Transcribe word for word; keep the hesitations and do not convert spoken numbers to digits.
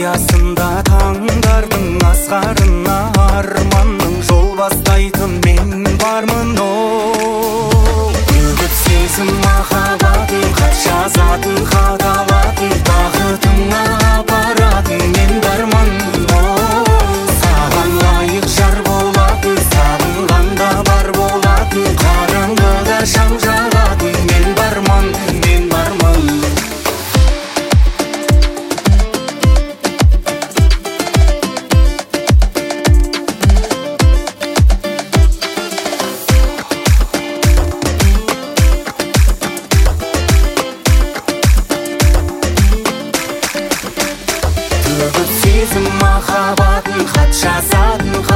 аясында таңдардың асқарына арманның жол бастайтын мен бармын. Оу, үгіт сезім махаббатым, хат жазатын, хат алатын, бақытыңа апаратын мен бармын. Оу, саған лайық жар болатын, сағынғанда бар болатын, қараңғыда шам жағатын мен бармын, мен бармын. Үгіт сезім махаббатын, хат жазатын,